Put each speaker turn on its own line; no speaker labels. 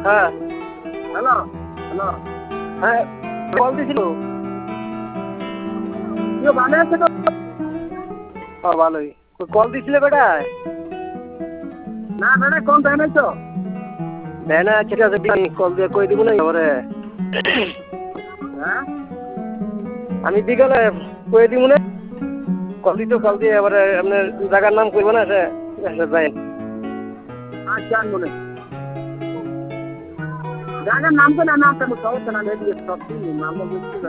হ্যাঁ
hello hello
হ্যাঁ call দিছিল।
কেউ ভালো আছে তো?
ভালোই। কল দিছিলে বেটায়?
না বেটা কোন টাইমে তো?
দেয় না, ঠিক আছে আমি কল দিয়ে কই দিব না এবারে।
হ্যাঁ
আমি বিকালে কই দিব না, কল দিয়ে এবারে আপনার জায়গার নাম কইব না সে যাই।
আচ্ছা মনে জায়গার নাম তো না নাম তো সমস্যা না, সব নাম